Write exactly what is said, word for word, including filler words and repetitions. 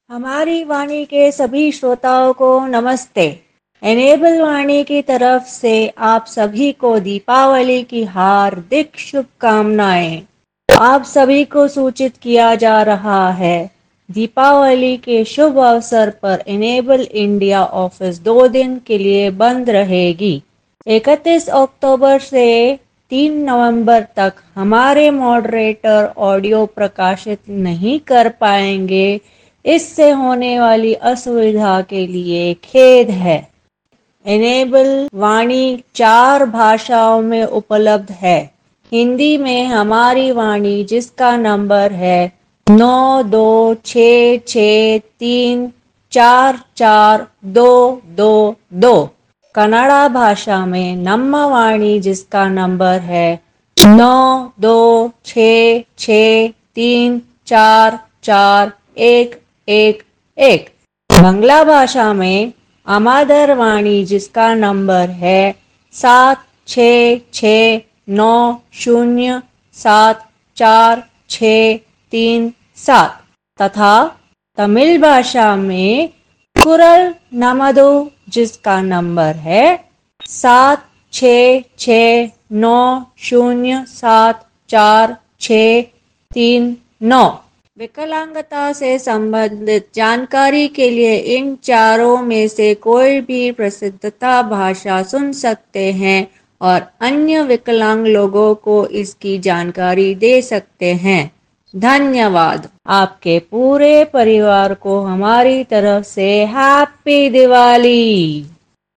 हमारी वाणी के सभी श्रोताओं को नमस्ते। एनेबल वाणी की तरफ से आप सभी को दीपावली की हार्दिक शुभकामनाएं। आप सभी को सूचित किया जा रहा है, दीपावली के शुभ अवसर पर एनेबल इंडिया ऑफिस दो दिन के लिए बंद रहेगी। इकतीस अक्टूबर से तीन नवंबर तक हमारे मॉडरेटर ऑडियो प्रकाशित नहीं कर पाएंगे। इससे होने वाली असुविधा के लिए खेद है। एनेबल वाणी चार भाषाओं में उपलब्ध है। हिंदी में हमारी वाणी जिसका नंबर है नौ दो छ छ तीन चार चार दो दो दो। कन्नड़ा भाषा में ನಮ್ಮ वाणी जिसका नंबर है नौ दो छ छ तीन चार चार एक एक एक। बांग्ला भाषा में अमादर वाणी जिसका नंबर है सात छ छ नौ शून्य सात चार छ तीन सात तथा तमिल भाषा में कुरल नमदो जिसका नंबर है सात छ छ नौ शून्य सात चार छ तीन नौ। विकलांगता से संबंधित जानकारी के लिए इन चारों में से कोई भी प्रसिद्धता भाषा सुन सकते हैं और अन्य विकलांग लोगों को इसकी जानकारी दे सकते हैं। धन्यवाद। आपके पूरे परिवार को हमारी तरफ से हैप्पी दिवाली।